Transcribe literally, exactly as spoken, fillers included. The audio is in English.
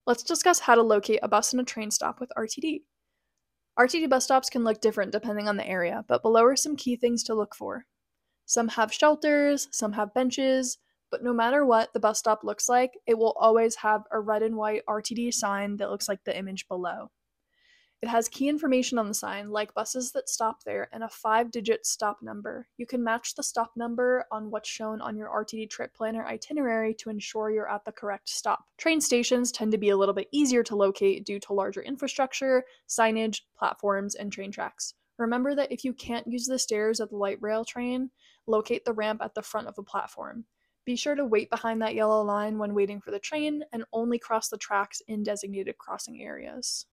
Let's discuss how to locate a bus and a train stop with R T D. R T D bus stops can look different depending on the area, but below are some key things to look for. Some have shelters, some have benches, but no matter what the bus stop looks like, it will always have a red and white R T D sign that looks like the image below. It has key information on the sign, like buses that stop there and a five digit stop number. You can match the stop number on what's shown on your R T D trip planner itinerary to ensure you're at the correct stop. Train stations tend to be a little bit easier to locate due to larger infrastructure, signage, platforms, and train tracks. Remember that if you can't use the stairs at the light rail train, locate the ramp at the front of the platform. Be sure to wait behind that yellow line when waiting for the train and only cross the tracks in designated crossing areas.